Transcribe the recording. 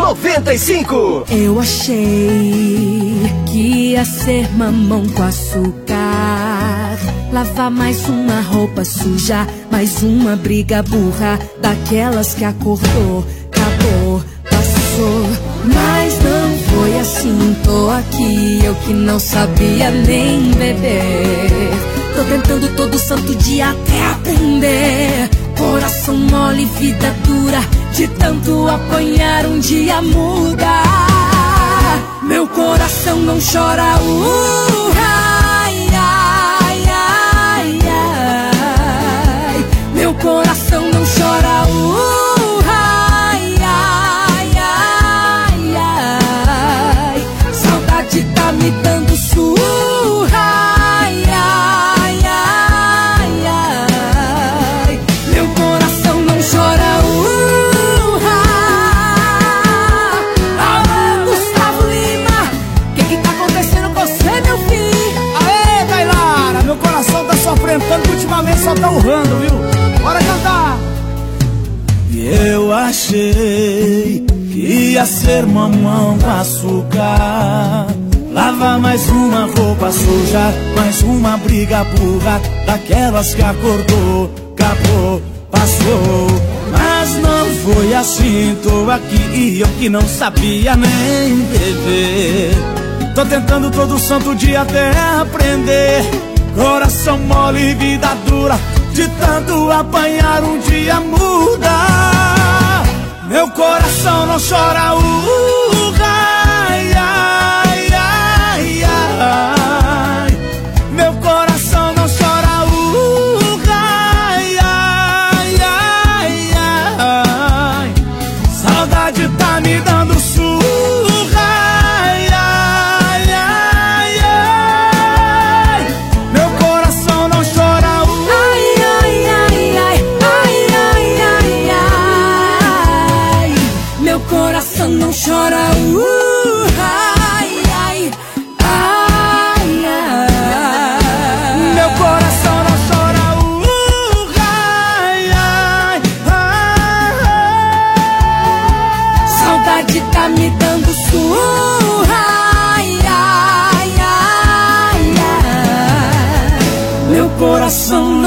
95. Eu achei que ia ser mamão com açúcar, lavar mais uma roupa suja, mais uma briga burra, daquelas que acordou, acabou, passou. Mas não foi assim, tô aqui, eu que não sabia nem beber. Tô tentando todo santo dia até aprender. Coração mole, vida dura, de tanto apanhar um dia muda. Meu coração não chora, ai, ai, ai, ai. Meu coração não chora, ai, ai, ai, ai. Saudade tá me dando surra, ai, ai, ai, ai. Meu coração não chora, Alô, Gustavo Lima, que tá acontecendo com você, meu filho? Aê, Tailara, meu coração tá sofrendo tanto, ultimamente só tá urrando, viu? Bora cantar! E eu achei que ia ser mamão com açúcar, lavar mais uma roupa suja, mais uma briga burra, daquelas que acordou, acabou, passou. Mas não foi assim, tô aqui e eu que não sabia nem beber. Tô tentando todo santo dia até aprender. Coração mole, vida dura, de tanto apanhar um dia muda. Meu coração não chora, ai, ai, ai, ai. Meu coração não chora, ai, ai, ai, ai. Saudade tá me dando surra, ai, ai, ai, ai. Meu coração não chora, ai, ai, ai, ai, ai, ai, ai, ai. Meu coração não chora, ai, ai, ai, ai. meu coração não chora, ai, ai, ai. Saudade tá me dando surra, ai, ai, ai, ai. Meu coração